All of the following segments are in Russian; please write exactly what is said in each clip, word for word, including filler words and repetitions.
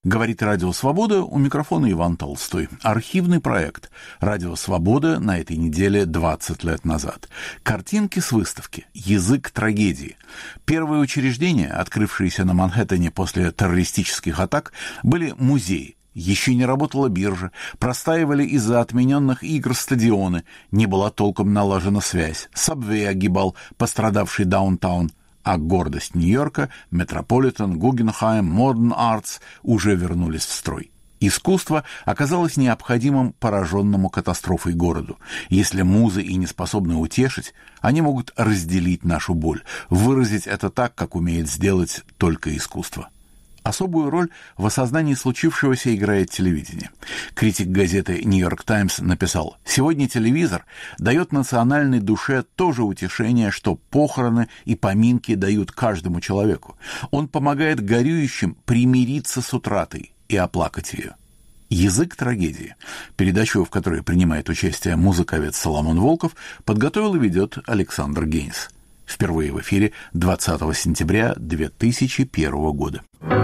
Говорит Радио Свобода, у микрофона Иван Толстой. Архивный проект Радио Свобода на этой неделе двадцать лет назад. Картинки с выставки «Язык трагедии». Первые учреждения, открывшиеся на Манхэттене после террористических атак, были музеи. Еще не работала биржа, простаивали из-за отмененных игр стадионы, не была толком налажена связь, сабвей огибал пострадавший даунтаун, а гордость Нью-Йорка, Метрополитен, Гугенхайм, Модерн Артс уже вернулись в строй. Искусство оказалось необходимым пораженному катастрофой городу. Если музы и не способны утешить, они могут разделить нашу боль, выразить это так, как умеет сделать только искусство. Особую роль в осознании случившегося играет телевидение. Критик газеты «Нью-Йорк Таймс» написал: «Сегодня телевизор дает национальной душе то же утешение, что похороны и поминки дают каждому человеку. Он помогает горюющим примириться с утратой и оплакать ее». «Язык трагедии», передачу, в которой принимает участие музыковед Соломон Волков, подготовил и ведет Александр Гейнс. Впервые в эфире двадцатого сентября две тысячи первого года.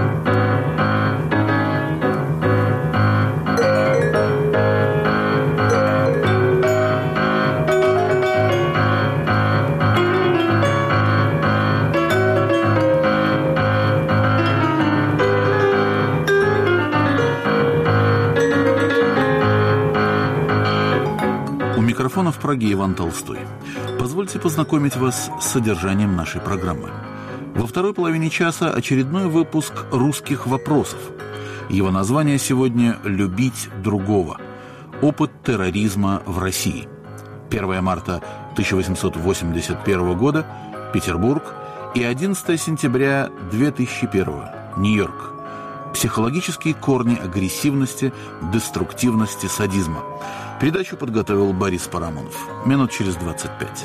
У микрофона в Праге Иван Толстой. Позвольте познакомить вас с содержанием нашей программы. Во второй половине часа очередной выпуск «Русских вопросов». Его название сегодня «Любить другого. Опыт терроризма в России». первого марта тысяча восемьсот восемьдесят первого года, Петербург, и одиннадцатого сентября две тысячи первого, Нью-Йорк. Психологические корни агрессивности, деструктивности, садизма. Передачу подготовил Борис Парамонов. Минут через двадцать пять.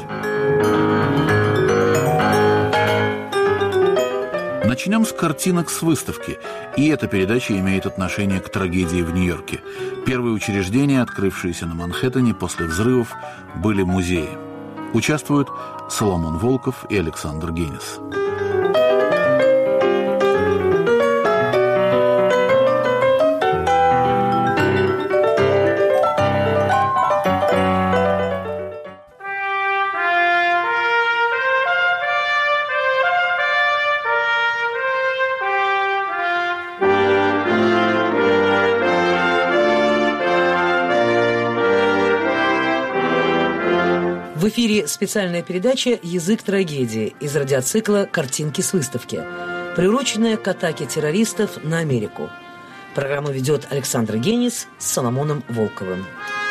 Начнем с картинок с выставки. И эта передача имеет отношение к трагедии в Нью-Йорке. Первые учреждения, открывшиеся на Манхэттене после взрывов, были музеи. Участвуют Соломон Волков и Александр Гейнс. В эфире специальная передача «Язык трагедии» из радиоцикла «Картинки с выставки», приуроченная к атаке террористов на Америку. Программу ведет Александр Гейнс с Соломоном Волковым.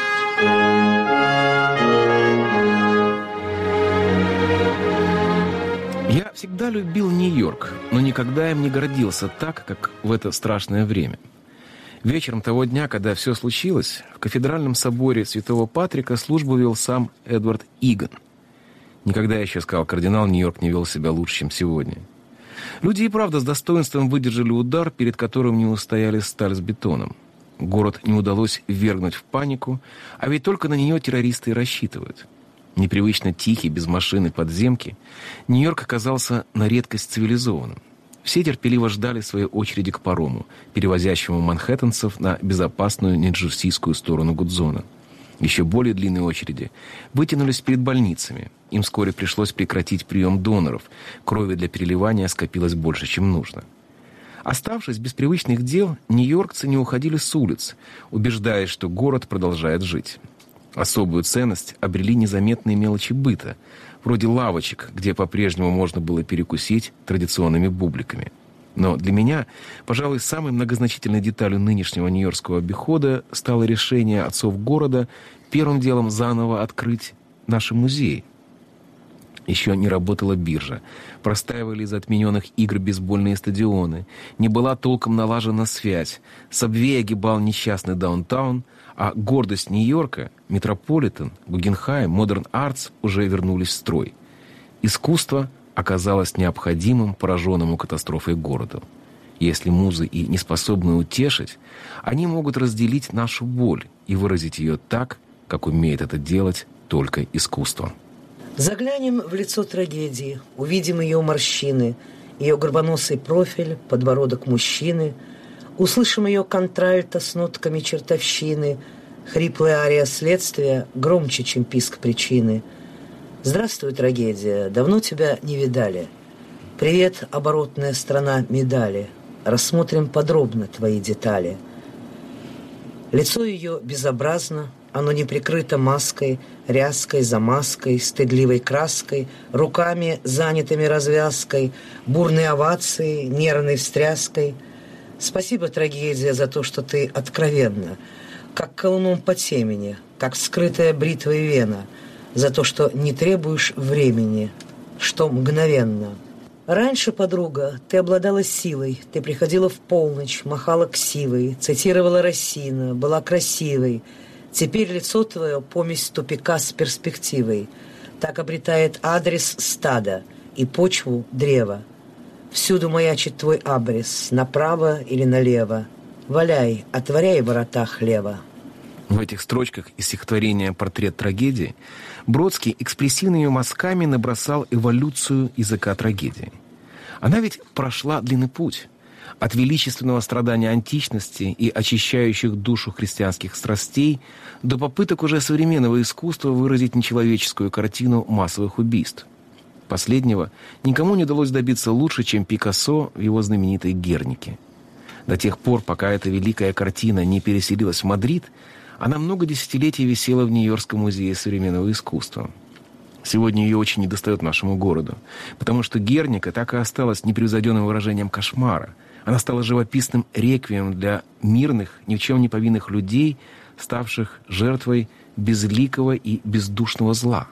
Я всегда любил Нью-Йорк, но никогда им не гордился так, как в это страшное время. Вечером того дня, когда все случилось, в кафедральном соборе Святого Патрика службу вел сам Эдвард Иган. Никогда еще, сказал кардинал, Нью-Йорк не вел себя лучше, чем сегодня. Люди и правда с достоинством выдержали удар, перед которым не устояли сталь с бетоном. Город не удалось ввергнуть в панику, а ведь только на нее террористы и рассчитывают. Непривычно тихий, без машины, подземки, Нью-Йорк оказался на редкость цивилизованным. Все терпеливо ждали своей очереди к парому, перевозящему манхэттенцев на безопасную неджерсийскую сторону Гудзона. Еще более длинные очереди вытянулись перед больницами. Им вскоре пришлось прекратить прием доноров. Крови для переливания скопилось больше, чем нужно. Оставшись без привычных дел, нью-йоркцы не уходили с улиц, убеждаясь, что город продолжает жить. Особую ценность обрели незаметные мелочи быта, вроде лавочек, где по-прежнему можно было перекусить традиционными бубликами. Но для меня, пожалуй, самой многозначительной деталью нынешнего нью-йоркского обихода стало решение отцов города первым делом заново открыть наши музеи. Еще не работала биржа, простаивали из-за отмененных игр бейсбольные стадионы, не была толком налажена связь, сабвей огибал несчастный даунтаун, а гордость Нью-Йорка, Метрополитен, Гугенхайм, Модерн Артс уже вернулись в строй. Искусство оказалось необходимым пораженному катастрофой городу. Если музы и не способны утешить, они могут разделить нашу боль и выразить ее так, как умеет это делать только искусство. Заглянем в лицо трагедии, увидим ее морщины, ее горбоносый профиль, подбородок мужчины, Услышим ее контральто с нотками чертовщины, хриплая ария следствия громче, чем писк причины. Здравствуй, трагедия, давно тебя не видали. Привет, оборотная сторона медали. Рассмотрим подробно твои детали. Лицо ее безобразно, оно не прикрыто маской, ряской, замазкой, стыдливой краской, руками, занятыми развязкой, бурной овацией, нервной встряской. Спасибо, трагедия, за то, что ты откровенна, как колуном по темени, как вскрытая бритвой вена, за то, что не требуешь времени, что мгновенно. Раньше, подруга, ты обладала силой, ты приходила в полночь, махала ксивой, цитировала Рассина, была красивой. Теперь лицо твое — помесь тупика с перспективой. Так обретает адрес стада и почву древа. Всюду маячит твой абрис, направо или налево. Валяй, отворяй ворота хлева. В этих строчках из стихотворения «Портрет трагедии» Бродский экспрессивными мазками набросал эволюцию языка трагедии. Она ведь прошла длинный путь. От величественного страдания античности и очищающих душу христианских страстей до попыток уже современного искусства выразить нечеловеческую картину массовых убийств. Последнего никому не удалось добиться лучше, чем Пикассо в его знаменитой «Гернике». До тех пор, пока эта великая картина не переселилась в Мадрид, она много десятилетий висела в Нью-Йоркском музее современного искусства. Сегодня ее очень недостает нашему городу, потому что «Герника» так и осталась непревзойденным выражением кошмара. Она стала живописным реквием для мирных, ни в чем не повинных людей, ставших жертвой безликого и бездушного зла.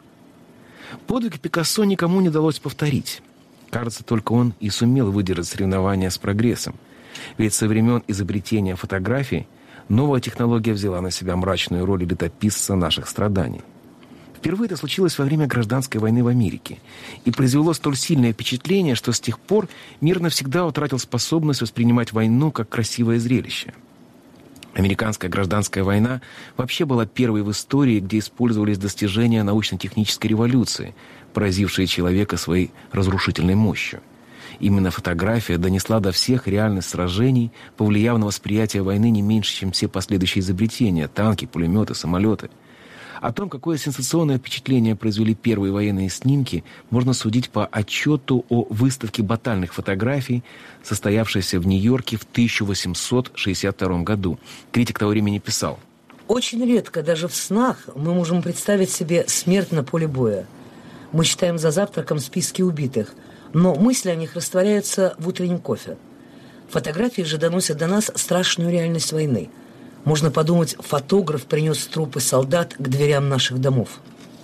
Подвиг Пикассо никому не удалось повторить. Кажется, только он и сумел выдержать соревнования с прогрессом. Ведь со времен изобретения фотографий новая технология взяла на себя мрачную роль летописца наших страданий. Впервые это случилось во время гражданской войны в Америке и произвело столь сильное впечатление, что с тех пор мир навсегда утратил способность воспринимать войну как красивое зрелище. Американская гражданская война вообще была первой в истории, где использовались достижения научно-технической революции, поразившие человека своей разрушительной мощью. Именно фотография донесла до всех реальность сражений, повлияв на восприятие войны не меньше, чем все последующие изобретения – танки, пулеметы, самолеты. О том, какое сенсационное впечатление произвели первые военные снимки, можно судить по отчету о выставке батальных фотографий, состоявшейся в Нью-Йорке в тысяча восемьсот шестьдесят втором году. Критик того времени писал: «Очень редко, даже в снах, мы можем представить себе смерть на поле боя. Мы читаем за завтраком списки убитых, но мысли о них растворяются в утреннем кофе. Фотографии же доносят до нас страшную реальность войны. Можно подумать, фотограф принес трупы солдат к дверям наших домов».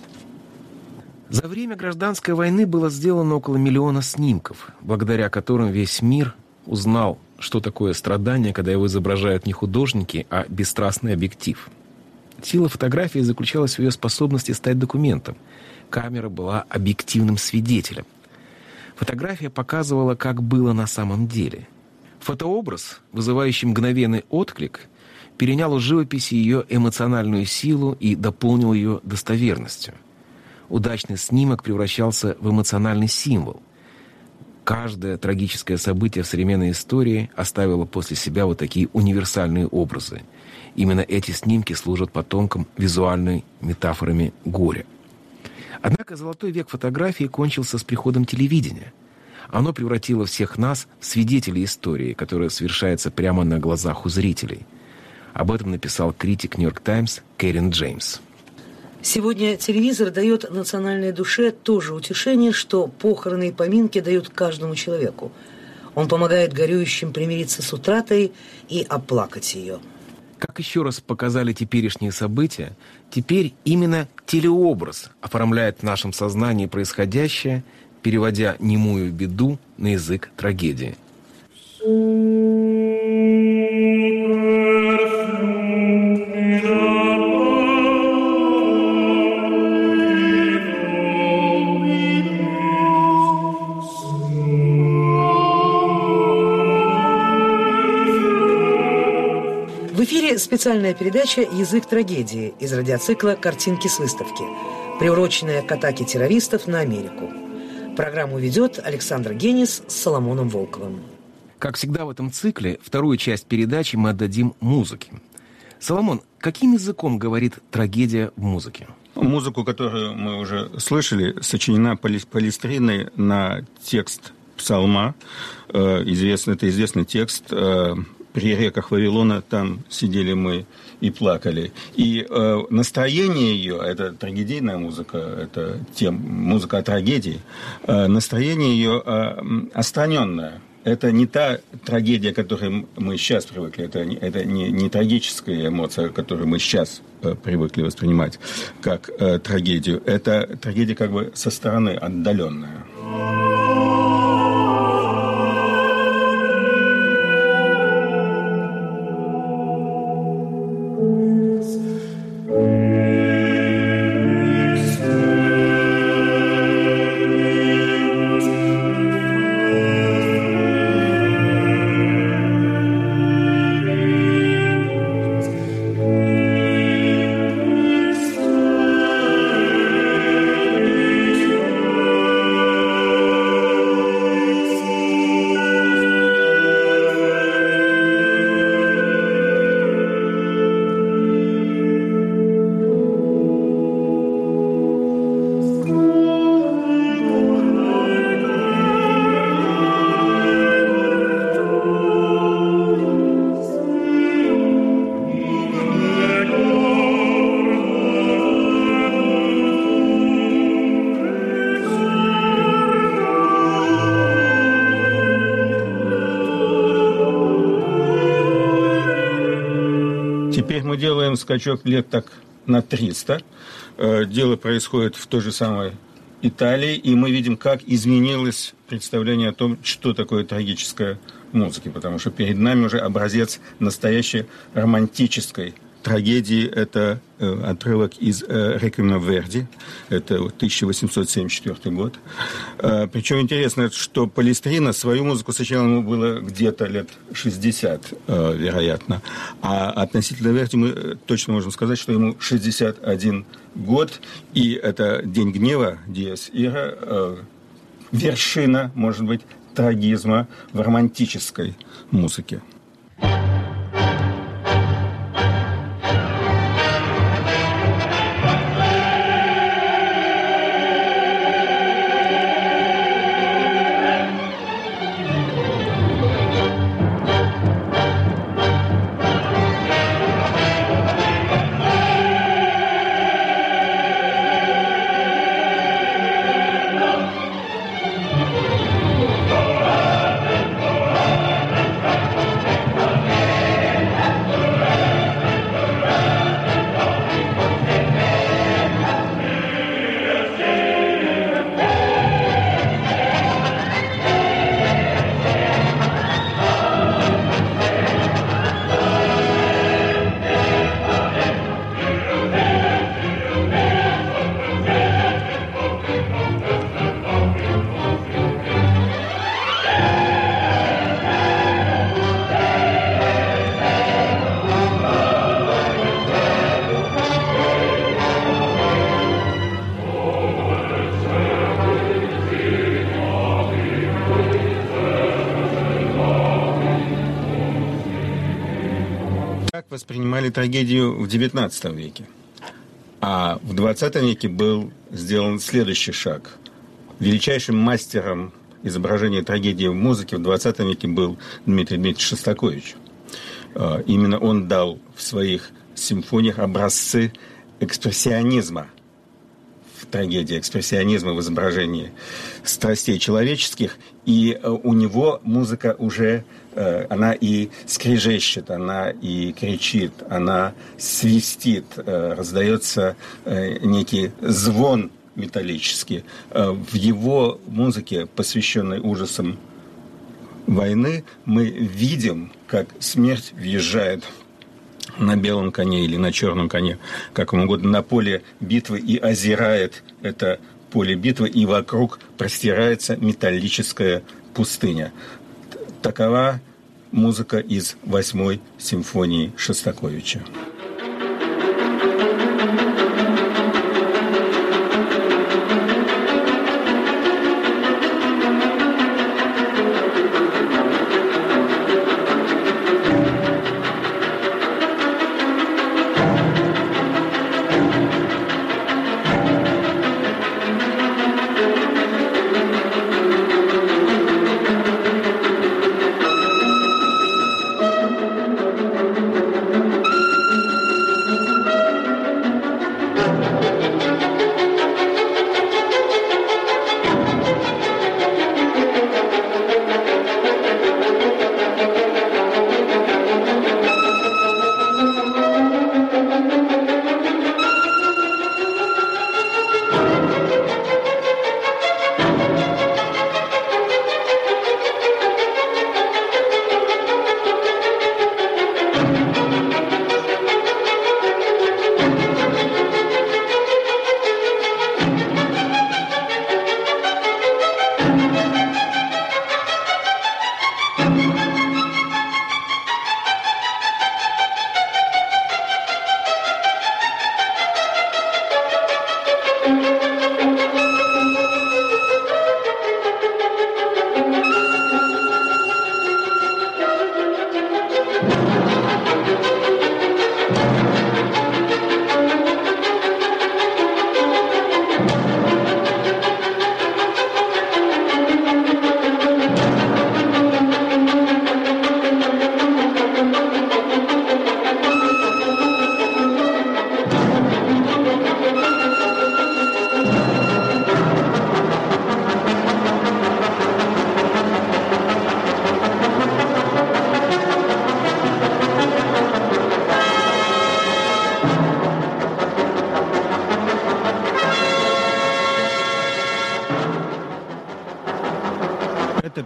За время гражданской войны было сделано около миллиона снимков, благодаря которым весь мир узнал, что такое страдание, когда его изображают не художники, а бесстрастный объектив. Сила фотографии заключалась в ее способности стать документом. Камера была объективным свидетелем. Фотография показывала, как было на самом деле. Фотообраз, вызывающий мгновенный отклик, перенял у живописи ее эмоциональную силу и дополнил ее достоверностью. Удачный снимок превращался в эмоциональный символ. Каждое трагическое событие в современной истории оставило после себя вот такие универсальные образы. Именно эти снимки служат потомкам визуальной метафорами горя. Однако золотой век фотографии кончился с приходом телевидения. Оно превратило всех нас в свидетелей истории, которая совершается прямо на глазах у зрителей. Об этом написал критик «Нью-Йорк Таймс» Кэрин Джеймс. Сегодня телевизор дает национальной душе то же утешение, что похороны и поминки дают каждому человеку. Он помогает горюющим примириться с утратой и оплакать ее. Как еще раз показали теперешние события, теперь именно телеобраз оформляет в нашем сознании происходящее, переводя немую беду на язык трагедии. В эфире специальная передача «Язык трагедии» из радиоцикла «Картинки с выставки», приуроченная к атаке террористов на Америку. Программу ведет Александр Генис с Соломоном Волковым. Как всегда в этом цикле, вторую часть передачи мы отдадим музыке. Соломон, каким языком говорит трагедия в музыке? Музыку, которую мы уже слышали, сочинена Палестриной на текст псалма. Известный, это известный текст. «При реках Вавилона там сидели мы и плакали». И настроение ее, это трагедийная музыка, это тем, музыка о трагедии, настроение ее отстраненное. Это не та трагедия, к которой мы сейчас привыкли. Это, это не, не трагическая эмоция, которую мы сейчас э, привыкли воспринимать как э, трагедию. Это трагедия как бы со стороны, отдаленная. Теперь мы делаем скачок лет так на триста. Дело происходит в той же самой Италии, и мы видим, как изменилось представление о том, что такое трагическая музыка, потому что перед нами уже образец настоящей романтической трагедии. Это э, отрывок из э, «Реквиема Верди», это тысяча восемьсот семьдесят четвёртый год. Э, причем интересно, что Палестрина свою музыку сочинял, ему было где-то лет шестьдесят, э, вероятно. А относительно Верди мы точно можем сказать, что ему шестьдесят один год, и это «День гнева», «Диес Ира», э, вершина, может быть, трагизма в романтической музыке. Воспринимали трагедию в девятнадцатом веке. А в двадцатом веке был сделан следующий шаг. Величайшим мастером изображения трагедии в музыке в двадцатом веке был Дмитрий Дмитриевич Шостакович. Именно он дал в своих симфониях образцы экспрессионизма в трагедии, экспрессионизма в изображении страстей человеческих. И у него музыка уже, она и скрежещет, она и кричит, она свистит, раздается некий звон металлический. В его музыке, посвященной ужасам войны, мы видим, как смерть въезжает на белом коне или на черном коне, как вам угодно, на поле битвы и озирает это поле битвы, и вокруг простирается металлическая пустыня. Такова музыка из восьмой симфонии Шостаковича.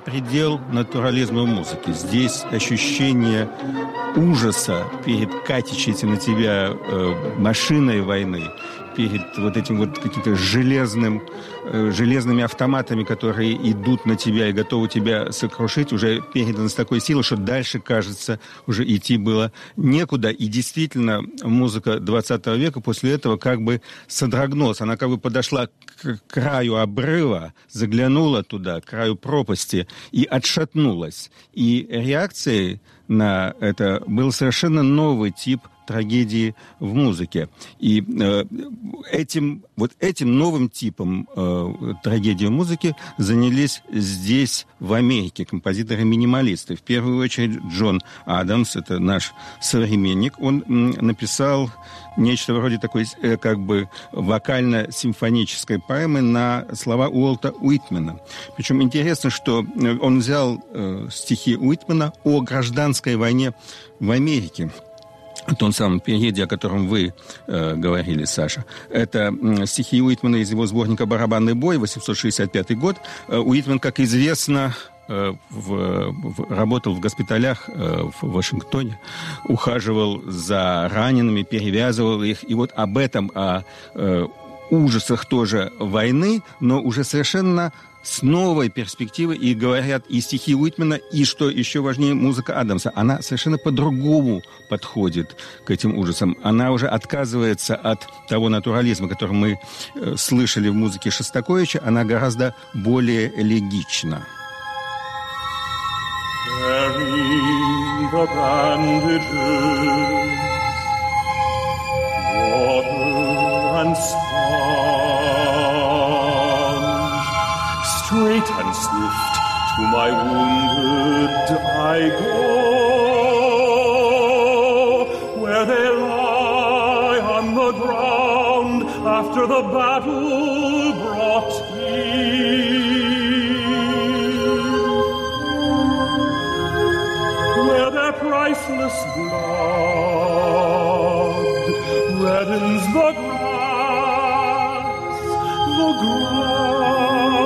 предел натурализма в музыке. Здесь ощущение ужаса перед катящейся на тебя э, машиной войны, перед вот этим вот каким-то железным, э, железными автоматами, которые идут на тебя и готовы тебя сокрушить, уже передано с такой силой, что дальше, кажется, уже идти было некуда. И действительно, музыка двадцатого века после этого как бы содрогнулась. Она как бы подошла к краю обрыва, заглянула туда, к краю пропасти и отшатнулась. И реакцией на это был совершенно новый тип трагедии в музыке. И э, этим, вот этим новым типом э, трагедии в музыке занялись здесь, в Америке, композиторы-минималисты. В первую очередь Джон Адамс, это наш современник, он м, написал нечто вроде такой э, как бы вокально-симфонической поэмы на слова Уолта Уитмена. Причем интересно, что он взял э, стихи Уитмена о гражданской войне в Америке. В том самом периоде, о котором вы э, говорили, Саша. Это э, стихи Уитмена из его сборника «Барабанный бой», восемьсот шестьдесят пятый год. Э, Уитмен, как известно, э, в, в, работал в госпиталях э, в Вашингтоне, ухаживал за ранеными, перевязывал их. И вот об этом, о э, ужасах тоже войны, но уже совершенно с новой перспективой, и говорят и стихи Уитмена, и, что еще важнее, музыка Адамса. Она совершенно по-другому подходит к этим ужасам. Она уже отказывается от того натурализма, который мы э, слышали в музыке Шостаковича. Она гораздо более элегична. Straight and swift to my wounded I go, where they lie on the ground after the battle brought heal, where their priceless blood reddens the grass, the grass.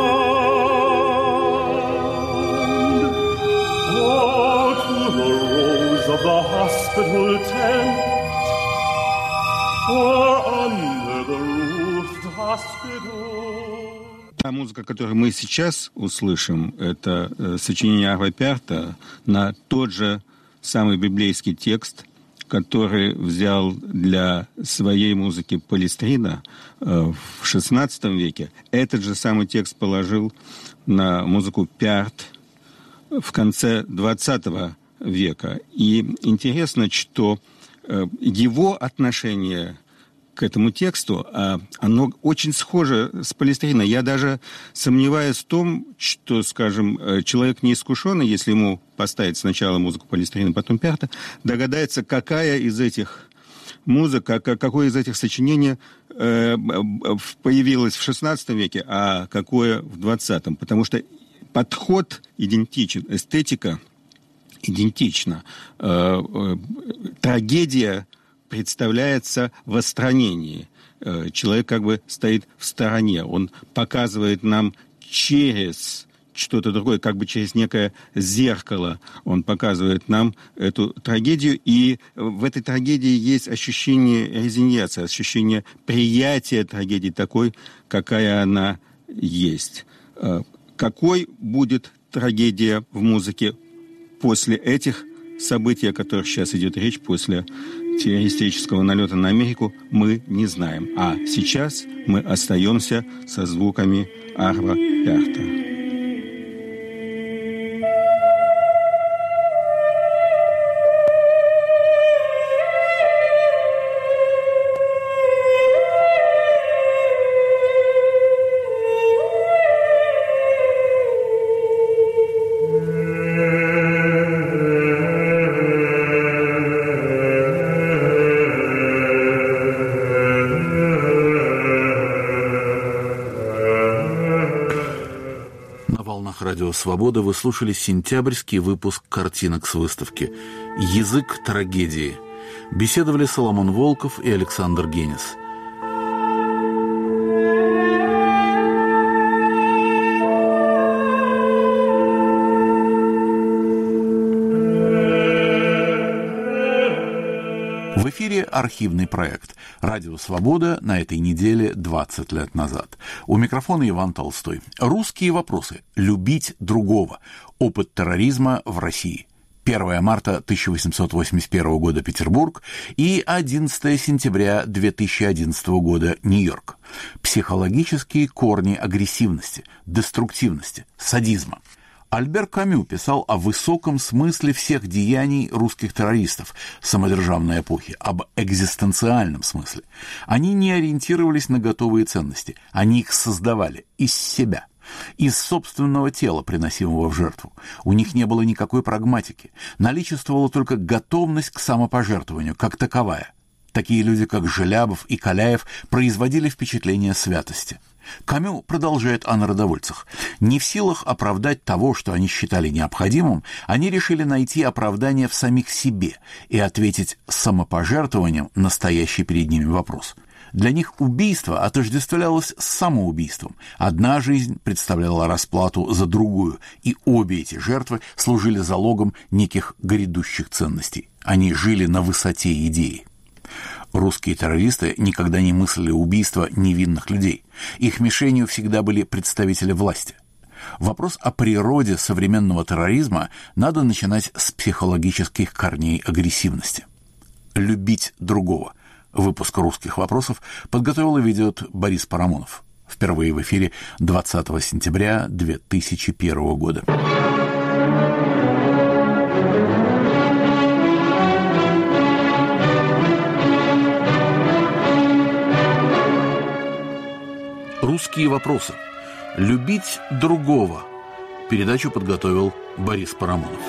Of the hospital tent or under the roofed hospital. Та музыка, которую мы сейчас услышим, это э, сочинение Арво Пярта на тот же самый библейский текст, который взял для своей музыки Палестрина э, в шестнадцатом веке. Этот же самый текст положил на музыку Пярт в конце двадцатого века. И интересно, что его отношение к этому тексту, оно очень схоже с Палестриной. Я даже сомневаюсь в том, что, скажем, человек неискушенный, если ему поставить сначала музыку Палестрины, потом Пярта, догадается, какая из этих музык, какое из этих сочинений появилось в шестнадцатом веке, а какое в двадцатом. Потому что подход идентичен, эстетика идентично. Э, э, трагедия представляется в отстранении. Э, человек как бы стоит в стороне. Он показывает нам через что-то другое, как бы через некое зеркало. Он показывает нам эту трагедию. И в этой трагедии есть ощущение резиньяции, ощущение приятия трагедии такой, какая она есть. Э, какой будет трагедия в музыке после этих событий, о которых сейчас идет речь, после террористического налета на Америку, мы не знаем. А сейчас мы остаемся со звуками Арво Пярта. Радио «Свобода» вы слушали сентябрьский выпуск картинок с выставки «Язык трагедии». Беседовали Соломон Волков и Александр Генис. В эфире архивный проект «Радио Свобода» на этой неделе двадцать лет назад. У микрофона Иван Толстой. Русские вопросы. Любить другого. Опыт терроризма в России. первое марта тысяча восемьсот восемьдесят первого года Петербург и одиннадцатое сентября две тысячи одиннадцатого года Нью-Йорк. Психологические корни агрессивности, деструктивности, садизма. Альбер Камю писал о высоком смысле всех деяний русских террористов самодержавной эпохи, об экзистенциальном смысле. Они не ориентировались на готовые ценности, они их создавали из себя, из собственного тела, приносимого в жертву. У них не было никакой прагматики, наличествовала только готовность к самопожертвованию, как таковая. Такие люди, как Желябов и Каляев, производили впечатление святости. Камю продолжает о народовольцах. Не в силах оправдать того, что они считали необходимым, они решили найти оправдание в самих себе и ответить самопожертвованием на стоящий перед ними вопрос. Для них убийство отождествлялось с самоубийством. Одна жизнь представляла расплату за другую, и обе эти жертвы служили залогом неких грядущих ценностей. Они жили на высоте идеи. Русские террористы никогда не мыслили убийства невинных людей. Их мишенью всегда были представители власти. Вопрос о природе современного терроризма надо начинать с психологических корней агрессивности. Любить другого. Выпуск «Русских вопросов» подготовил и ведет Борис Парамонов. Впервые в эфире двадцатого сентября две тысячи первого года. «Русские вопросы. Любить другого». Передачу подготовил Борис Парамонов.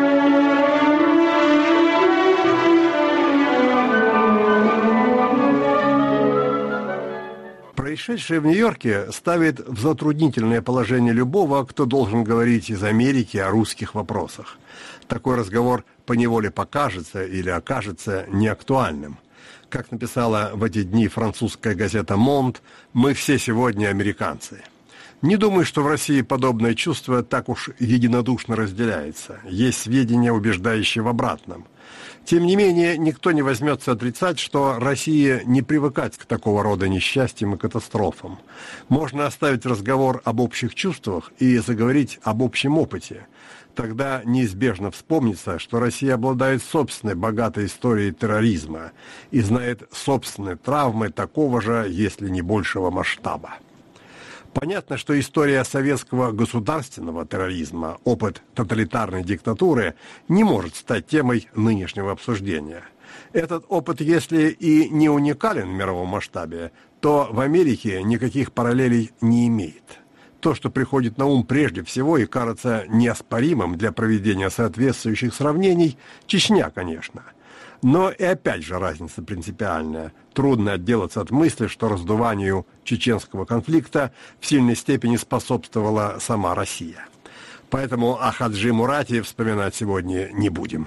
Происшедшее в Нью-Йорке ставит в затруднительное положение любого, кто должен говорить из Америки о русских вопросах. Такой разговор поневоле покажется или окажется неактуальным. Как написала в эти дни французская газета «Монт», мы все сегодня американцы. Не думаю, что в России подобное чувство так уж единодушно разделяется. Есть сведения, убеждающие в обратном. Тем не менее, никто не возьмется отрицать, что Россия не привыкает к такого рода несчастьям и катастрофам. Можно оставить разговор об общих чувствах и заговорить об общем опыте. Тогда неизбежно вспомнится, что Россия обладает собственной богатой историей терроризма и знает собственные травмы такого же, если не большего масштаба. Понятно, что история советского государственного терроризма, опыт тоталитарной диктатуры, не может стать темой нынешнего обсуждения. Этот опыт, если и не уникален в мировом масштабе, то в Америке никаких параллелей не имеет. То, что приходит на ум прежде всего и кажется неоспоримым для проведения соответствующих сравнений, Чечня, конечно. Но и опять же разница принципиальная. Трудно отделаться от мысли, что раздуванию чеченского конфликта в сильной степени способствовала сама Россия. Поэтому о Хаджи Мурате вспоминать сегодня не будем.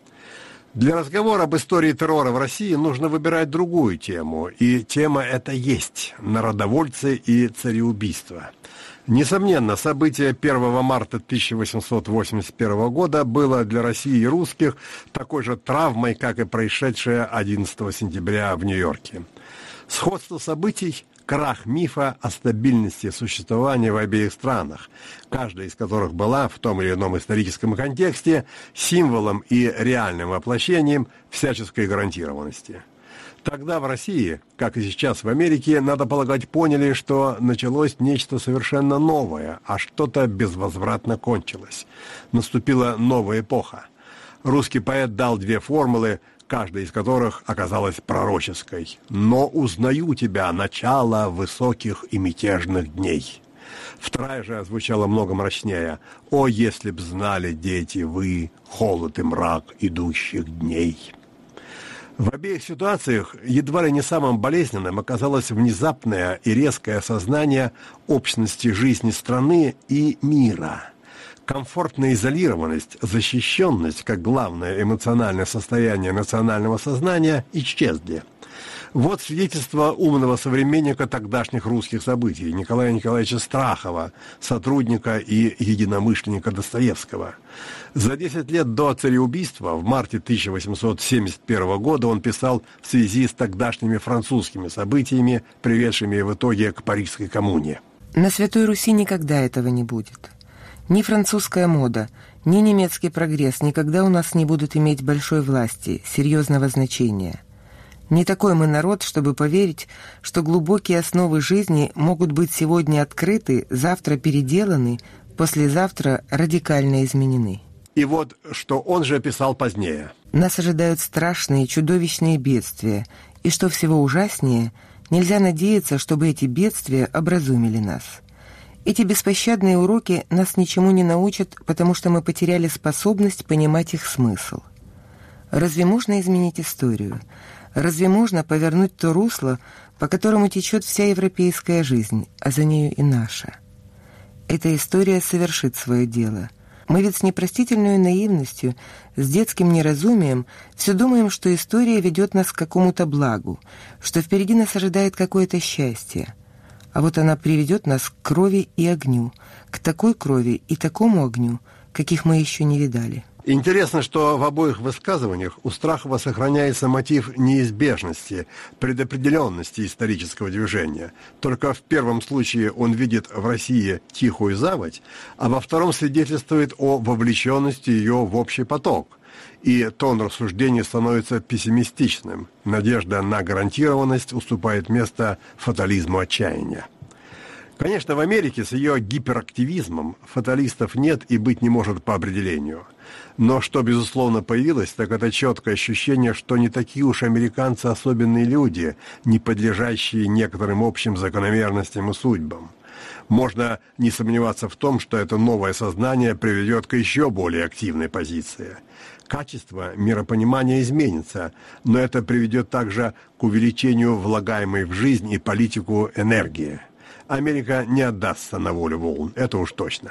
Для разговора об истории террора в России нужно выбирать другую тему, и тема эта есть – народовольцы и цареубийство. Несомненно, событие первого марта тысяча восемьсот восемьдесят первого года было для России и русских такой же травмой, как и происшедшее одиннадцатого сентября в Нью-Йорке. Сходство событий – крах мифа о стабильности существования в обеих странах, каждая из которых была в том или ином историческом контексте символом и реальным воплощением всяческой гарантированности. Тогда в России, как и сейчас в Америке, надо полагать, поняли, что началось нечто совершенно новое, а что-то безвозвратно кончилось. Наступила новая эпоха. Русский поэт дал две формулы, каждая из которых оказалась пророческой. «Но узнаю тебя, начало высоких и мятежных дней». Вторая же звучала много мрачнее. «О, если б знали, дети, вы, холод и мрак идущих дней». В обеих ситуациях едва ли не самым болезненным оказалось внезапное и резкое осознание общности жизни страны и мира. Комфортная изолированность, защищенность, как главное эмоциональное состояние национального сознания, исчезли. Вот свидетельство умного современника тогдашних русских событий Николая Николаевича Страхова, сотрудника и единомышленника Достоевского. За десять лет до цареубийства, в марте тысяча восемьсот семьдесят первого года, он писал в связи с тогдашними французскими событиями, приведшими в итоге к Парижской коммуне. На Святой Руси никогда этого не будет. Ни французская мода, ни немецкий прогресс никогда у нас не будут иметь большой власти, серьезного значения. Не такой мы народ, чтобы поверить, что глубокие основы жизни могут быть сегодня открыты, завтра переделаны, послезавтра радикально изменены. И вот, что он же описал позднее. Нас ожидают страшные, чудовищные бедствия, и, что всего ужаснее, нельзя надеяться, чтобы эти бедствия образумили нас. Эти беспощадные уроки нас ничему не научат, потому что мы потеряли способность понимать их смысл. Разве можно изменить историю? Разве можно повернуть то русло, по которому течет вся европейская жизнь, а за нею и наша? Эта история совершит свое дело. Мы ведь с непростительной наивностью, с детским неразумием все думаем, что история ведет нас к какому-то благу, что впереди нас ожидает какое-то счастье. А вот она приведет нас к крови и огню, к такой крови и такому огню, каких мы еще не видали. Интересно, что в обоих высказываниях у Страхова сохраняется мотив неизбежности, предопределенности исторического движения. Только в первом случае он видит в России тихую заводь, а во втором свидетельствует о вовлеченности ее в общий поток. И тон рассуждений становится пессимистичным. Надежда на гарантированность уступает место фатализму отчаяния. Конечно, в Америке с ее гиперактивизмом фаталистов нет и быть не может по определению. Но что, безусловно, появилось, так это четкое ощущение, что не такие уж американцы особенные люди, не подлежащие некоторым общим закономерностям и судьбам. Можно не сомневаться в том, что это новое сознание приведет к еще более активной позиции. Качество миропонимания изменится, но это приведет также к увеличению влагаемой в жизнь и политику энергии. Америка не отдастся на волю волн, это уж точно.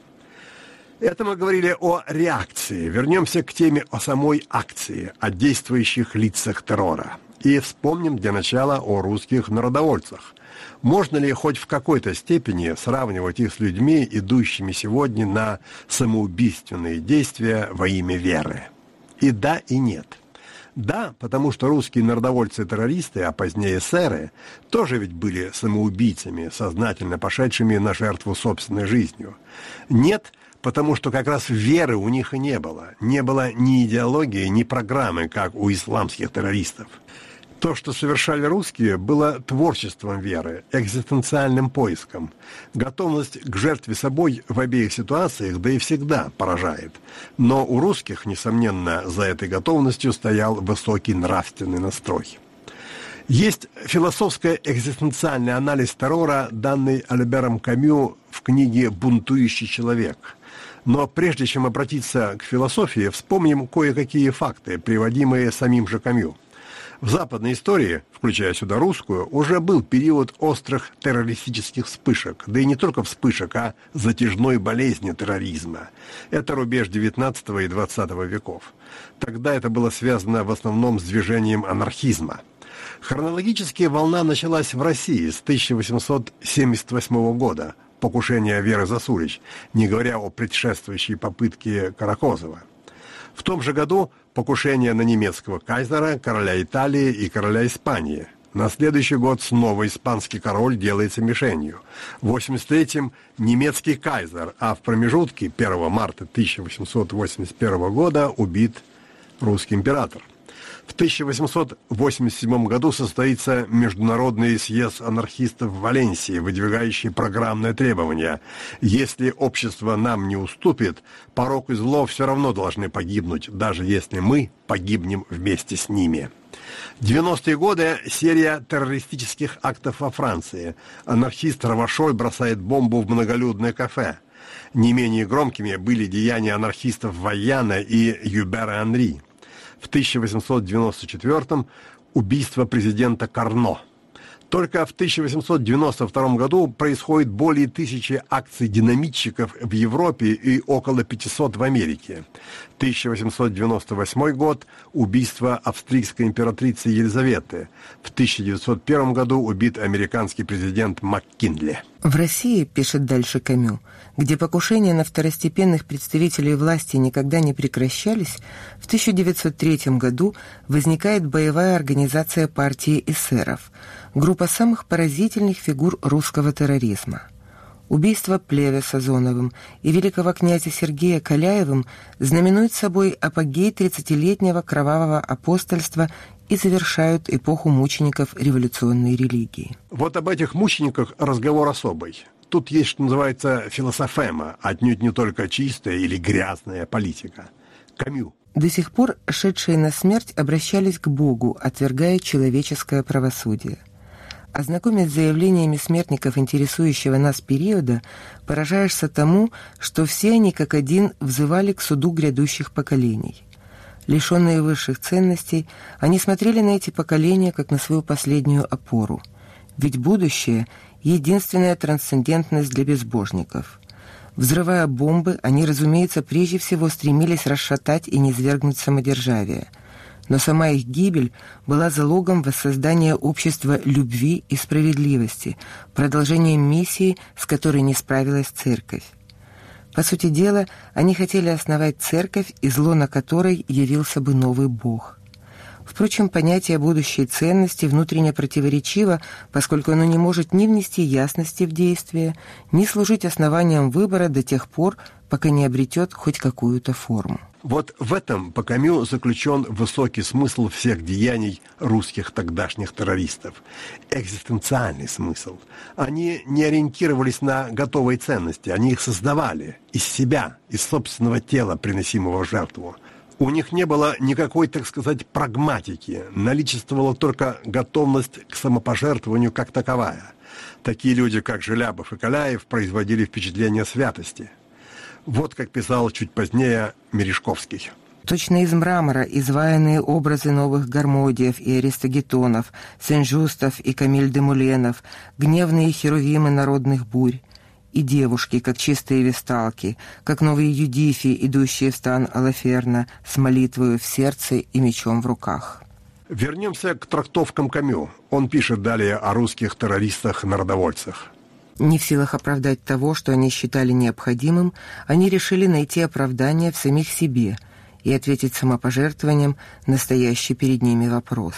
Это мы говорили о реакции. Вернемся к теме о самой акции, о действующих лицах террора. И вспомним для начала о русских народовольцах. Можно ли хоть в какой-то степени сравнивать их с людьми, идущими сегодня на самоубийственные действия во имя веры? И да, и нет. Да, потому что русские народовольцы-террористы, а позднее эсеры, тоже ведь были самоубийцами, сознательно пошедшими на жертву собственной жизнью. Нет, потому что как раз веры у них и не было. Не было ни идеологии, ни программы, как у исламских террористов. То, что совершали русские, было творчеством веры, экзистенциальным поиском. Готовность к жертве собой в обеих ситуациях, да и всегда поражает. Но у русских, несомненно, за этой готовностью стоял высокий нравственный настрой. Есть философско-экзистенциальный анализ террора, данный Альбером Камю в книге «Бунтующий человек». Но прежде чем обратиться к философии, вспомним кое-какие факты, приводимые самим же Камю. В западной истории, включая сюда русскую, уже был период острых террористических вспышек, да и не только вспышек, а затяжной болезни терроризма. Это рубеж девятнадцатого и двадцатого веков. Тогда это было связано в основном с движением анархизма. Хронологически волна началась в России с тысяча восемьсот семьдесят восьмого года, покушение Веры Засулич, не говоря о предшествующей попытке Каракозова. В том же году покушение на немецкого кайзера, короля Италии и короля Испании. На следующий год снова испанский король делается мишенью. В восемьдесят третьем немецкий кайзер, а в промежутке первого марта тысяча восемьсот восемьдесят первого года убит русский император. В тысяча восемьсот восемьдесят седьмом году состоится Международный съезд анархистов в Валенсии, выдвигающий программное требование. Если общество нам не уступит, порок и зло все равно должны погибнуть, даже если мы погибнем вместе с ними. девяностые годы – серия террористических актов во Франции. Анархист Равашоль бросает бомбу в многолюдное кафе. Не менее громкими были деяния анархистов Вайяна и Юбера Анри. В тысяча восемьсот девяносто четвёртом убийство президента Карно. Только в тысяча восемьсот девяносто втором году происходит более тысячи акций динамитчиков в Европе и около пятисот в Америке. тысяча восемьсот девяносто восьмой год – убийство австрийской императрицы Елизаветы. В тысяча девятьсот первом году убит американский президент МакКинли. В России, пишет дальше Камю, где покушения на второстепенных представителей власти никогда не прекращались, в тысяча девятьсот третьем году возникает боевая организация партии эсеров, группа самых поразительных фигур русского терроризма. Убийство Плеве Сазоновым и великого князя Сергея Каляевым знаменует собой апогей тридцатилетнего кровавого апостольства и завершают эпоху мучеников революционной религии. Вот об этих мучениках разговор особый. Тут есть, что называется, философема, отнюдь не только чистая или грязная политика. Камю. До сих пор шедшие на смерть обращались к Богу, отвергая человеческое правосудие. Ознакомясь с заявлениями смертников интересующего нас периода, поражаешься тому, что все они как один взывали к суду грядущих поколений. Лишенные высших ценностей, они смотрели на эти поколения как на свою последнюю опору. Ведь будущее — единственная трансцендентность для безбожников. Взрывая бомбы, они, разумеется, прежде всего стремились расшатать и низвергнуть самодержавие. Но сама их гибель была залогом воссоздания общества любви и справедливости, продолжением миссии, с которой не справилась церковь. По сути дела, они хотели основать церковь, из лона которой явился бы новый Бог. Впрочем, понятие будущей ценности внутренне противоречиво, поскольку оно не может ни внести ясности в действие, ни служить основанием выбора до тех пор, пока не обретет хоть какую-то форму. Вот в этом, по Камю, заключен высокий смысл всех деяний русских тогдашних террористов. Экзистенциальный смысл. Они не ориентировались на готовые ценности, они их создавали из себя, из собственного тела, приносимого в жертву. У них не было никакой, так сказать, прагматики, наличествовала только готовность к самопожертвованию как таковая. Такие люди, как Желябов и Каляев, производили впечатление святости. Вот как писал чуть позднее Мережковский. Точно из мрамора изваянные образы новых Гармодиев и Аристогетонов, Сен-Жустов и Камиль де Муленов, гневные херувимы народных бурь, и девушки, как чистые весталки, как новые Юдифи, идущие в стан Алаферна с молитвою в сердце и мечом в руках. Вернемся к трактовкам Камю. Он пишет далее о русских террористах-народовольцах. Не в силах оправдать того, что они считали необходимым, они решили найти оправдание в самих себе и ответить самопожертвованием на стоящий перед ними вопрос.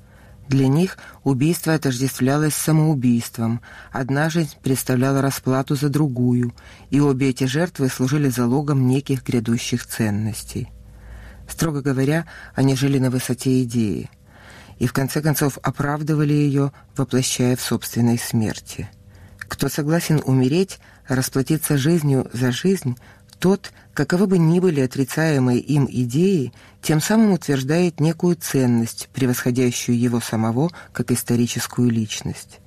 Для них убийство отождествлялось с самоубийством, одна жизнь представляла расплату за другую, и обе эти жертвы служили залогом неких грядущих ценностей. Строго говоря, они жили на высоте идеи и в конце концов оправдывали ее, воплощая в собственной смерти. Кто согласен умереть, расплатиться жизнью за жизнь, тот, каковы бы ни были отрицаемые им идеи, тем самым утверждает некую ценность, превосходящую его самого как историческую личность.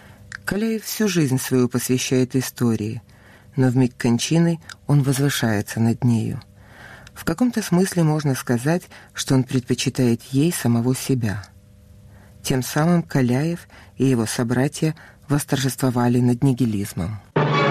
Каляев всю жизнь свою посвящает истории, но в миг кончины он возвышается над нею. В каком-то смысле можно сказать, что он предпочитает ей самого себя. Тем самым Каляев и его собратья восторжествовали над нигилизмом.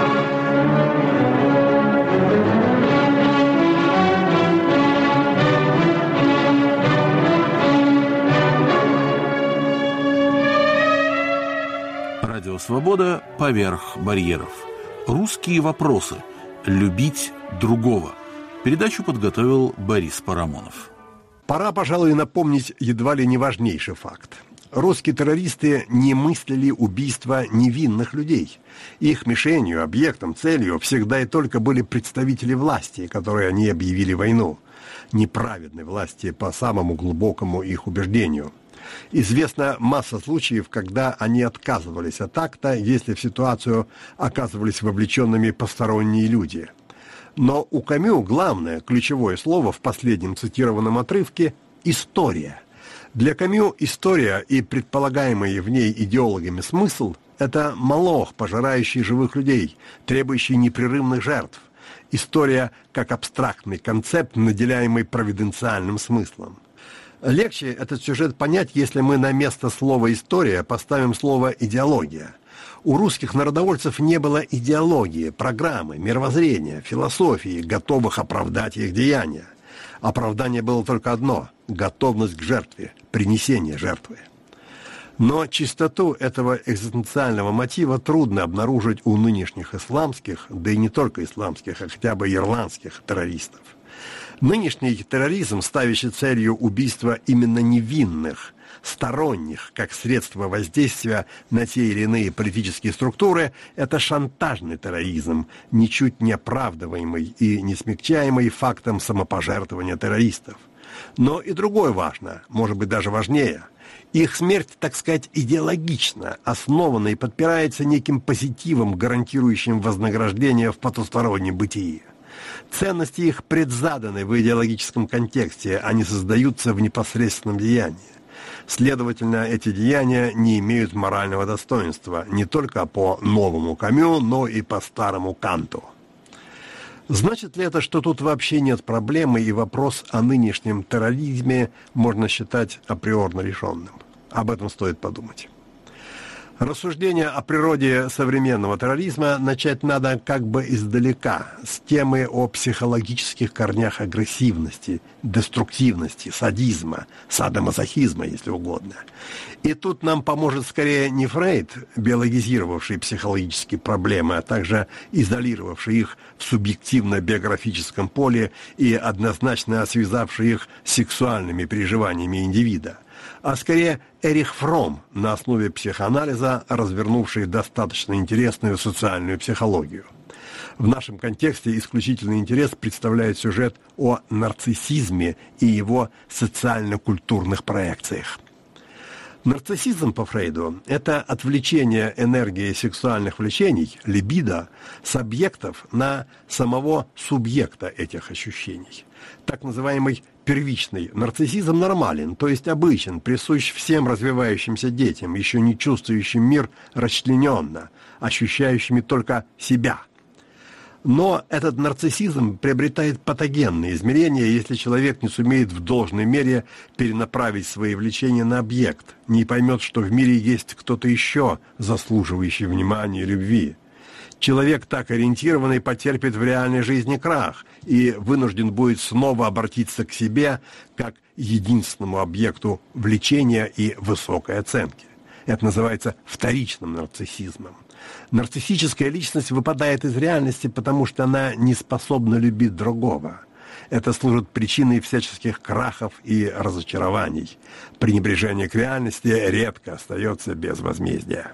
Радио «Свобода» поверх барьеров. Русские вопросы. Любить другого. Передачу подготовил Борис Парамонов. Пора, пожалуй, напомнить едва ли не важнейший факт. Русские террористы не мыслили убийства невинных людей. Их мишенью, объектом, целью всегда и только были представители власти, которые они объявили войну. Неправедной власти по самому глубокому их убеждению. Известна масса случаев, когда они отказывались от акта, если в ситуацию оказывались вовлеченными посторонние люди. Но у Камю главное, ключевое слово в последнем цитированном отрывке – «история». Для Камю история и предполагаемый в ней идеологами смысл – это молох, пожирающий живых людей, требующий непрерывных жертв. История как абстрактный концепт, наделяемый провиденциальным смыслом. Легче этот сюжет понять, если мы на место слова «история» поставим слово «идеология». У русских народовольцев не было идеологии, программы, мировоззрения, философии, готовых оправдать их деяния. Оправдание было только одно – готовность к жертве, принесение жертвы. Но чистоту этого экзистенциального мотива трудно обнаружить у нынешних исламских, да и не только исламских, а хотя бы ирландских террористов. Нынешний терроризм, ставящий целью убийства именно невинных, сторонних, как средство воздействия на те или иные политические структуры, это шантажный терроризм, ничуть не оправдываемый и не смягчаемый фактом самопожертвования террористов. Но и другое важно, может быть даже важнее. Их смерть, так сказать, идеологична, основана и подпирается неким позитивом, гарантирующим вознаграждение в потустороннем бытии. Ценности их предзаданы в идеологическом контексте, они создаются в непосредственном деянии. Следовательно, эти деяния не имеют морального достоинства не только по новому Камю, но и по старому Канту. Значит ли это, что тут вообще нет проблемы, и вопрос о нынешнем терроризме можно считать априорно решенным? Об этом стоит подумать. Рассуждение о природе современного терроризма начать надо как бы издалека, с темы о психологических корнях агрессивности, деструктивности, садизма, садомазохизма, если угодно. И тут нам поможет скорее не Фрейд, биологизировавший психологические проблемы, а также изолировавший их в субъективно-биографическом поле и однозначно связавший их с сексуальными переживаниями индивида, а скорее Эрих Фромм, на основе психоанализа, развернувший достаточно интересную социальную психологию. В нашем контексте исключительный интерес представляет сюжет о нарциссизме и его социально-культурных проекциях. Нарциссизм по Фрейду – это отвлечение энергии сексуальных влечений, либидо, с объектов на самого субъекта этих ощущений. Так называемый первичный нарциссизм нормален, то есть обычен, присущ всем развивающимся детям, еще не чувствующим мир расчлененно, ощущающими только себя. Но этот нарциссизм приобретает патогенные измерения, если человек не сумеет в должной мере перенаправить свои влечения на объект, не поймет, что в мире есть кто-то еще, заслуживающий внимания и любви. Человек, так ориентированный, потерпит в реальной жизни крах и вынужден будет снова обратиться к себе как единственному объекту влечения и высокой оценки. Это называется вторичным нарциссизмом. Нарциссическая личность выпадает из реальности, потому что она не способна любить другого. Это служит причиной всяческих крахов и разочарований. Пренебрежение к реальности редко остается без возмездия.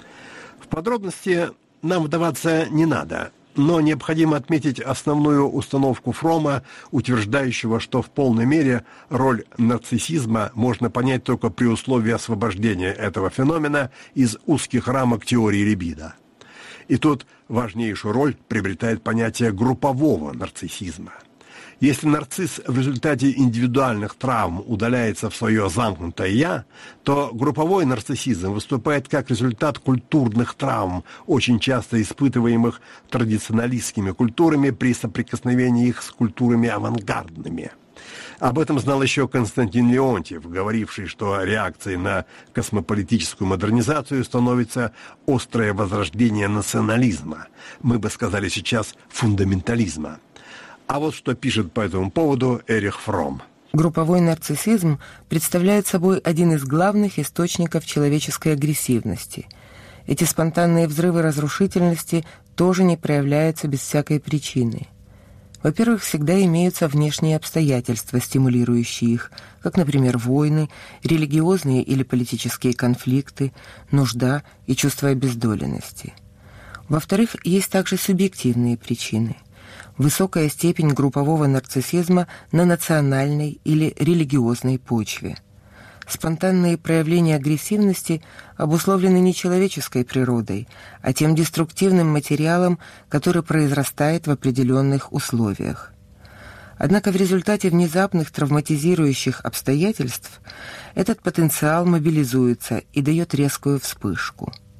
В подробности нам вдаваться не надо, но необходимо отметить основную установку Фромма, утверждающего, что в полной мере роль нарциссизма можно понять только при условии освобождения этого феномена из узких рамок теории либидо. И тут важнейшую роль приобретает понятие группового нарциссизма. Если нарцисс в результате индивидуальных травм удаляется в свое замкнутое «я», то групповой нарциссизм выступает как результат культурных травм, очень часто испытываемых традиционалистскими культурами при соприкосновении их с культурами авангардными. Об этом знал еще Константин Леонтьев, говоривший, что реакцией на космополитическую модернизацию становится острое возрождение национализма, мы бы сказали сейчас фундаментализма. А вот что пишет по этому поводу Эрих Фромм. Групповой нарциссизм представляет собой один из главных источников человеческой агрессивности. Эти спонтанные взрывы разрушительности тоже не проявляются без всякой причины. Во-первых, всегда имеются внешние обстоятельства, стимулирующие их, как, например, войны, религиозные или политические конфликты, нужда и чувство обездоленности. Во-вторых, есть также субъективные причины. Высокая степень группового нарциссизма на национальной или религиозной почве. Спонтанные проявления агрессивности обусловлены не человеческой природой, а тем деструктивным материалом, который произрастает в определенных условиях. Однако в результате внезапных травматизирующих обстоятельств этот потенциал мобилизуется и дает резкую вспышку.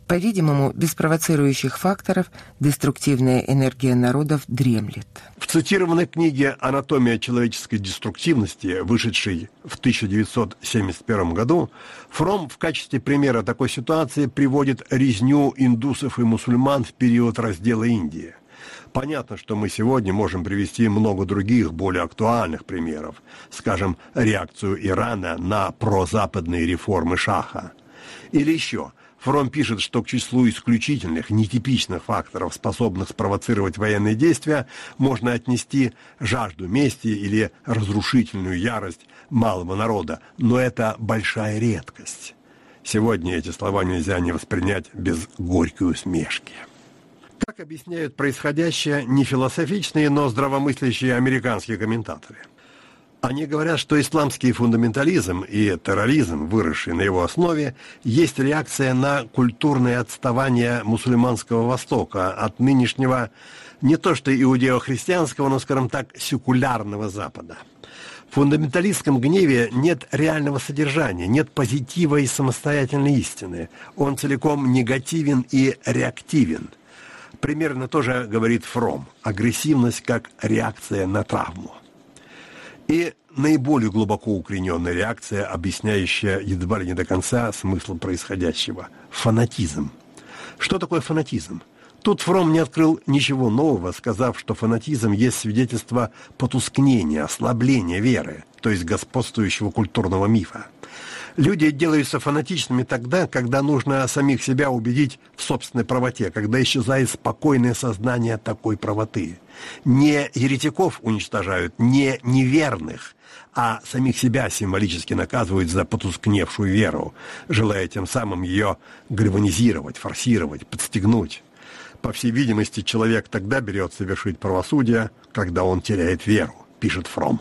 По-видимому, без провоцирующих факторов деструктивная энергия народов дремлет. В цитированной книге «Анатомия человеческой деструктивности», вышедшей в тысяча девятьсот семьдесят первом году, Фромм в качестве примера такой ситуации приводит резню индусов и мусульман в период раздела Индии. Понятно, что мы сегодня можем привести много других, более актуальных примеров, скажем, реакцию Ирана на прозападные реформы Шаха. Или еще, Фромм пишет, что к числу исключительных, нетипичных факторов, способных спровоцировать военные действия, можно отнести жажду мести или разрушительную ярость малого народа, но это большая редкость. Сегодня эти слова нельзя не воспринять без горькой усмешки. Так объясняют происходящее не философичные, но здравомыслящие американские комментаторы. Они говорят, что исламский фундаментализм и терроризм, выросший на его основе, есть реакция на культурное отставание мусульманского Востока от нынешнего не то что иудео-христианского, но, скажем так, секулярного Запада. В фундаменталистском гневе нет реального содержания, нет позитива и самостоятельной истины. Он целиком негативен и реактивен. Примерно то же говорит Фромм. Агрессивность как реакция на травму. И наиболее глубоко укорененная реакция, объясняющая едва ли не до конца смысл происходящего – фанатизм. Что такое фанатизм? Тут Фромм не открыл ничего нового, сказав, что фанатизм есть свидетельство потускнения, ослабления веры, то есть господствующего культурного мифа. Люди делаются фанатичными тогда, когда нужно самих себя убедить в собственной правоте, когда исчезает спокойное сознание такой правоты. Не еретиков уничтожают, не неверных, а самих себя символически наказывают за потускневшую веру, желая тем самым ее гальванизировать, форсировать, подстегнуть. По всей видимости, человек тогда берет совершить правосудие, когда он теряет веру, пишет Фромм.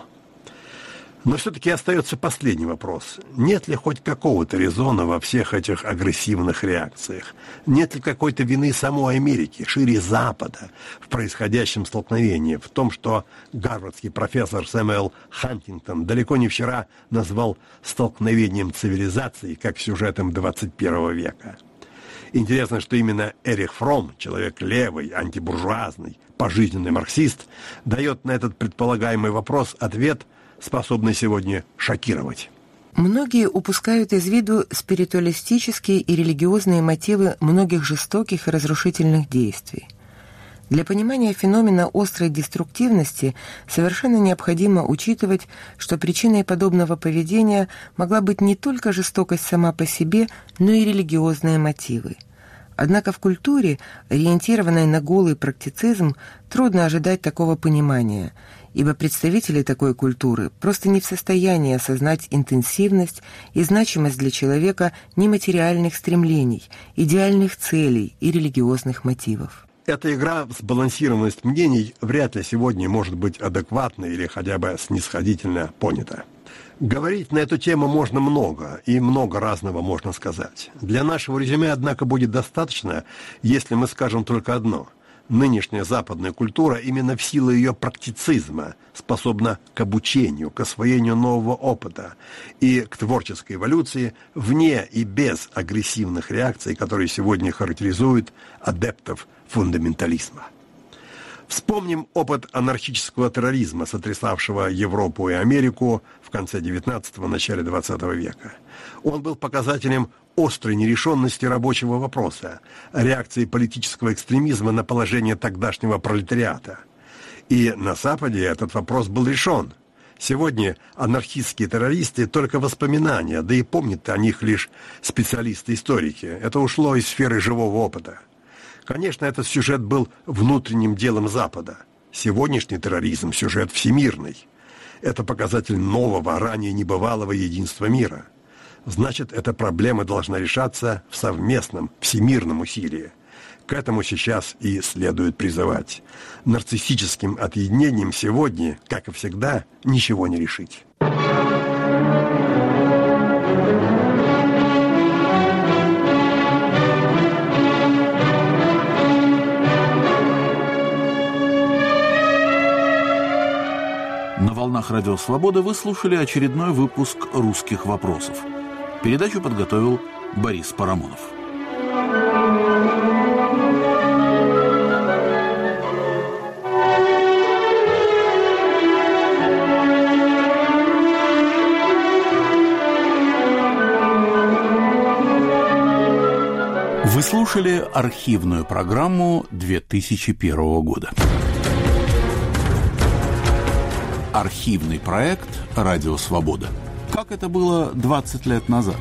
Но все-таки остается последний вопрос. Нет ли хоть какого-то резона во всех этих агрессивных реакциях? Нет ли какой-то вины самой Америки, шире Запада, в происходящем столкновении, в том, что гарвардский профессор Сэмюэл Хантингтон далеко не вчера назвал столкновением цивилизаций как сюжетом двадцать первого века? Интересно, что именно Эрих Фромм, человек левый, антибуржуазный, пожизненный марксист, дает на этот предполагаемый вопрос ответ, способный сегодня шокировать. Многие упускают из виду спиритуалистические и религиозные мотивы многих жестоких и разрушительных действий. Для понимания феномена острой деструктивности совершенно необходимо учитывать, что причиной подобного поведения могла быть не только жестокость сама по себе, но и религиозные мотивы. Однако в культуре, ориентированной на голый практицизм, трудно ожидать такого понимания, ибо представители такой культуры просто не в состоянии осознать интенсивность и значимость для человека нематериальных стремлений, идеальных целей и религиозных мотивов. Эта игра в сбалансированность мнений вряд ли сегодня может быть адекватно или хотя бы снисходительно понята. Говорить на эту тему можно много, и много разного можно сказать. Для нашего резюме, однако, будет достаточно, если мы скажем только одно. Нынешняя западная культура именно в силу ее практицизма способна к обучению, к освоению нового опыта и к творческой эволюции вне и без агрессивных реакций, которые сегодня характеризуют адептов фундаментализма. Вспомним опыт анархического терроризма, сотрясавшего Европу и Америку в конце девятнадцатого – начале двадцатого века. Он был показателем острой нерешенности рабочего вопроса, реакции политического экстремизма на положение тогдашнего пролетариата. И на Западе этот вопрос был решен. Сегодня анархистские террористы только воспоминания, да и помнят о них лишь специалисты-историки. Это ушло из сферы живого опыта. Конечно, этот сюжет был внутренним делом Запада. Сегодняшний терроризм – сюжет всемирный. Это показатель нового, ранее небывалого единства мира. Значит, эта проблема должна решаться в совместном, всемирном усилии. К этому сейчас и следует призывать. Нарциссическим отъединением сегодня, как и всегда, ничего не решить. На волнах Радио Свобода вы слушали очередной выпуск «Русских вопросов». Передачу подготовил Борис Парамонов. Вы слушали архивную программу две тысячи первого года. Архивный проект «Радио Свобода». Как это было двадцать лет назад?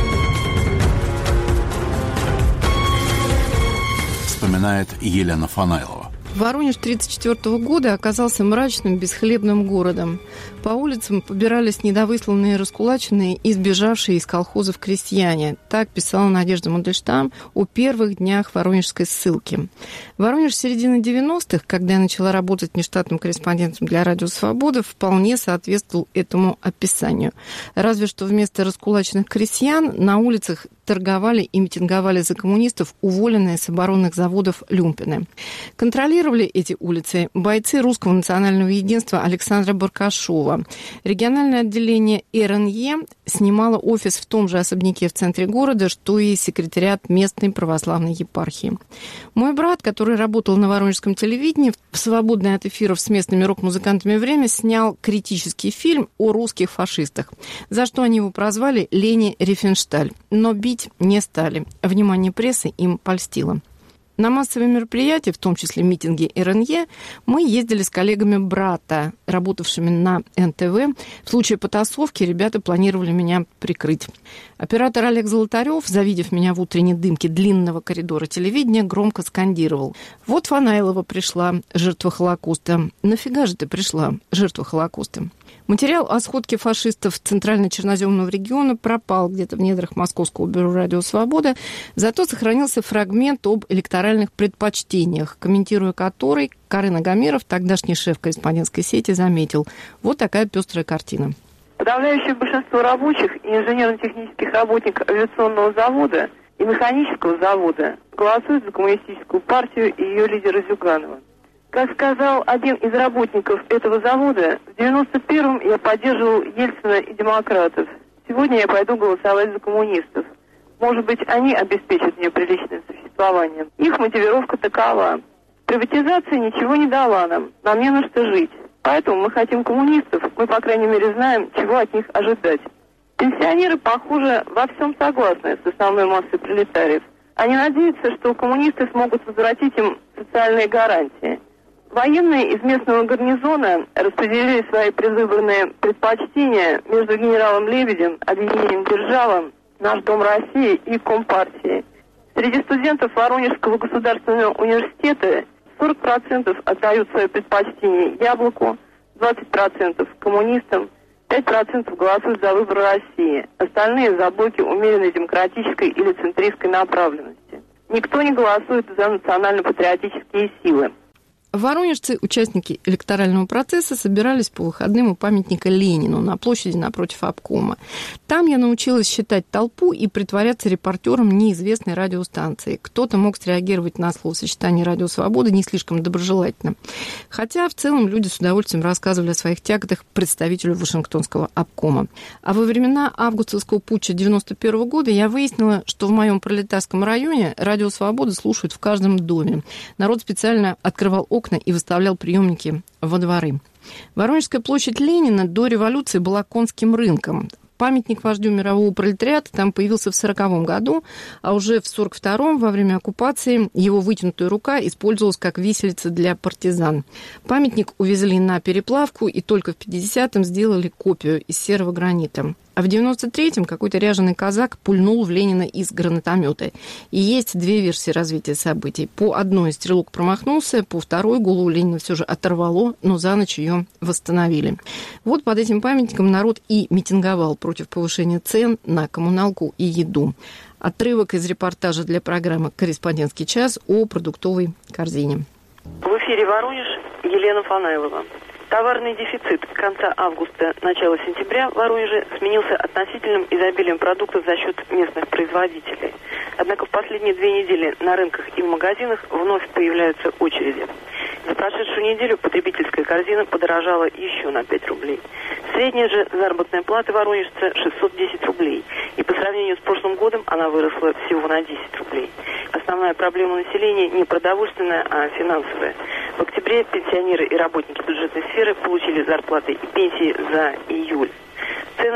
Вспоминает Елена Фанайлова. Воронеж тысяча девятьсот тридцать четвёртого года оказался мрачным, бесхлебным городом. По улицам побирались недовысланные, раскулаченные и сбежавшие из колхозов крестьяне. Так писала Надежда Мандельштам о первых днях воронежской ссылки. Воронеж середины девяностых, когда я начала работать нештатным корреспондентом для «Радио Свобода», вполне соответствовал этому описанию. Разве что вместо раскулаченных крестьян на улицах торговали и митинговали за коммунистов уволенные с оборонных заводов люмпины. Контролировали эти улицы бойцы Русского национального единства Александра Баркашова. Региональное отделение эр эн е снимало офис в том же особняке в центре города, что и секретариат местной православной епархии. Мой брат, который работал на воронежском телевидении, в свободное от эфиров с местными рок-музыкантами время снял критический фильм о русских фашистах, за что они его прозвали «Лени Рифеншталь». Но бить не стали. Внимание прессы им польстило. На массовые мероприятия, в том числе митинги эр эн е, мы ездили с коллегами брата, работавшими на эн тэ вэ. В случае потасовки ребята планировали меня прикрыть. Оператор Олег Золотарев, завидев меня в утренней дымке длинного коридора телевидения, громко скандировал: «Вот Фанайлова пришла, жертва Холокоста. Нафига же ты пришла, жертва Холокоста?» Материал о сходке фашистов Центрально-Черноземного региона пропал где-то в недрах Московского бюро «Радио Свобода», зато сохранился фрагмент об электоральных предпочтениях, комментируя который, Карен Агамиров, тогдашний шеф корреспондентской сети, заметил: вот такая пестрая картина. Подавляющее большинство рабочих и инженерно-технических работников авиационного завода и механического завода голосуют за коммунистическую партию и ее лидера Зюганова. Как сказал один из работников этого завода, в девяносто первом я поддерживал Ельцина и демократов. Сегодня я пойду голосовать за коммунистов. Может быть, они обеспечат мне приличное существование. Их мотивировка такова: приватизация ничего не дала нам, нам не на что жить. Поэтому мы хотим коммунистов, мы, по крайней мере, знаем, чего от них ожидать. Пенсионеры, похоже, во всем согласны с основной массой пролетариев. Они надеются, что коммунисты смогут возвратить им социальные гарантии. Военные из местного гарнизона распределили свои предвыборные предпочтения между генералом Лебедем, объединением «Держава», «Наш Дом России» и Компартией. Среди студентов Воронежского государственного университета сорок процентов отдают свое предпочтение «Яблоку», двадцать процентов коммунистам, пять процентов голосуют за выбор России, остальные за блоки умеренной демократической или центристской направленности. Никто не голосует за национально-патриотические силы. Воронежцы, участники электорального процесса, собирались по выходным у памятника Ленину на площади напротив обкома. Там я научилась считать толпу и притворяться репортером неизвестной радиостанции. Кто-то мог среагировать на словосочетание «Радио Свобода» не слишком доброжелательно. Хотя в целом люди с удовольствием рассказывали о своих тяготах представителю Вашингтонского обкома. А во времена августовского путча девяносто первого года я выяснила, что в моем пролетарском районе «Радио Свобода» слушают в каждом доме. Народ специально открывал окна и выставлял приемники во дворы. Воронежская площадь Ленина до революции была конским рынком. Памятник вождю мирового пролетариата там появился в сороковом году, а уже в сорок втором, во время оккупации, его вытянутая рука использовалась как виселица для партизан. Памятник увезли на переплавку и только в пятидесятом сделали копию из серого гранита. А в девяносто третьем какой-то ряженый казак пульнул в Ленина из гранатомета. И есть две версии развития событий. По одной стрелок промахнулся, по второй голову Ленина все же оторвало, но за ночь ее восстановили. Вот под этим памятником народ и митинговал против повышения цен на коммуналку и еду. Отрывок из репортажа для программы «Корреспондентский час» о продуктовой корзине. В эфире «Воронеж», Елена Фанайлова. Товарный дефицит конца августа, начала сентября в Воронеже сменился относительным изобилием продуктов за счет местных производителей. Однако в последние две недели на рынках и в магазинах вновь появляются очереди. За прошедшую неделю потребительская корзина подорожала еще на пять рублей. Средняя же заработная плата воронежца шестьсот десять рублей. И по сравнению с прошлым годом она выросла всего на десять рублей. Основная проблема населения не продовольственная, а финансовая. В октябре пенсионеры и работники бюджетной сферы получили зарплаты и пенсии за июль. Цены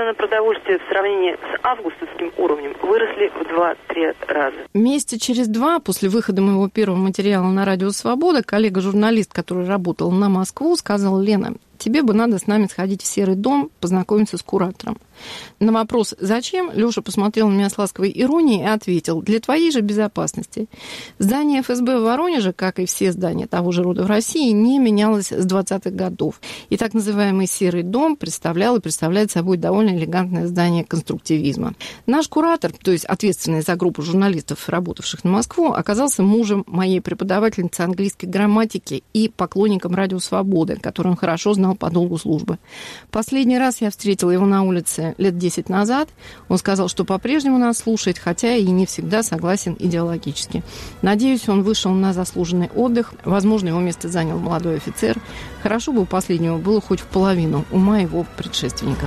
цены на продовольствие в сравнении с августовским уровнем выросли в два-три раза. Месяца через два после выхода моего первого материала на Радио Свобода коллега-журналист, который работал на Москву, сказал: Лена, тебе бы надо с нами сходить в Серый дом, познакомиться с куратором. На вопрос «Зачем?» Лёша посмотрел на меня с ласковой иронией и ответил: для твоей же безопасности. Здание эф эс бэ в Воронеже, как и все здания того же рода в России, не менялось с двадцатых годов. И так называемый Серый дом представлял и представляет собой довольно элегантное здание конструктивизма. Наш куратор, то есть ответственный за группу журналистов, работавших на Москву, оказался мужем моей преподавательницы английской грамматики и поклонником Радио Свободы, который он хорошо знал по долгу службы. Последний раз я встретила его на улице лет десять назад. Он сказал, что по-прежнему нас слушает, хотя и не всегда согласен идеологически. Надеюсь, он вышел на заслуженный отдых. Возможно, его место занял молодой офицер. Хорошо бы у последнего было хоть в половину ума его предшественника.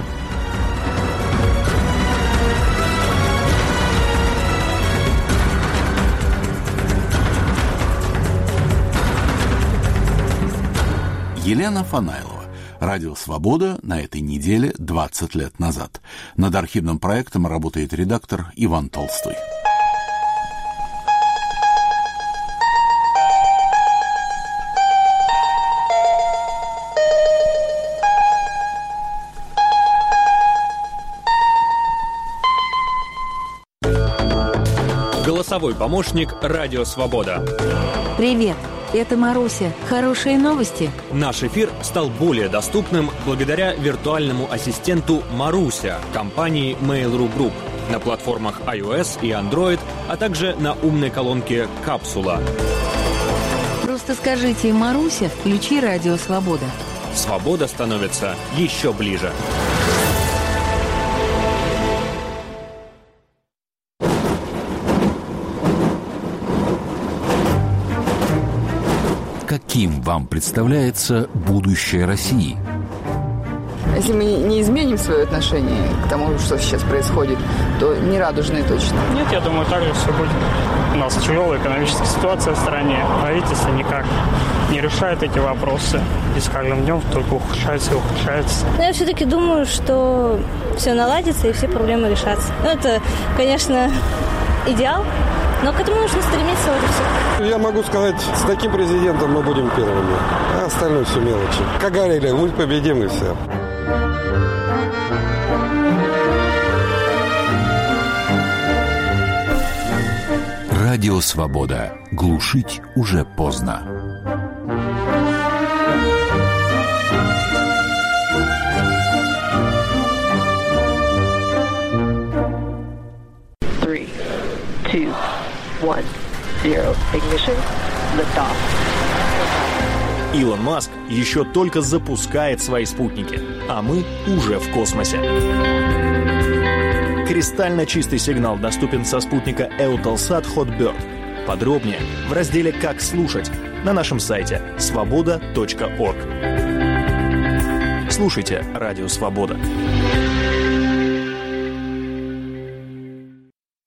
Елена Фанаилова. Радио «Свобода» на этой неделе двадцать лет назад. Над архивным проектом работает редактор Иван Толстой. Голосовой помощник «Радио Свобода». Привет, это Маруся. Хорошие новости? Наш эфир стал более доступным благодаря виртуальному ассистенту Маруся компании Mail.ru Group на платформах iOS и Android, а также на умной колонке «Капсула». Просто скажите: Маруся, включи «Радио Свобода». Свобода становится еще ближе. Каким вам представляется будущее России? Если мы не изменим свое отношение к тому, что сейчас происходит, то не радужные точно. Нет, я думаю, так же все будет. У нас тяжелая экономическая ситуация в стране. Правительство никак не решает эти вопросы. И с каждым днем только ухудшается и ухудшается. Но я все-таки думаю, что все наладится и все проблемы решатся. Ну, это, конечно, идеал. Но к этому нужно стремиться, вот и все. Я могу сказать, с таким президентом мы будем первыми, а остальное все мелочи. Как говорили, мы победим и все. Радио «Свобода». Глушить уже поздно. Three, two, one, zero. Ignition. Lift off. Илон Маск еще только запускает свои спутники, а мы уже в космосе. Кристально чистый сигнал доступен со спутника Eutelsat Hotbird. Подробнее в разделе «Как слушать» на нашем сайте свобода точка орг. Слушайте «Радио Свобода».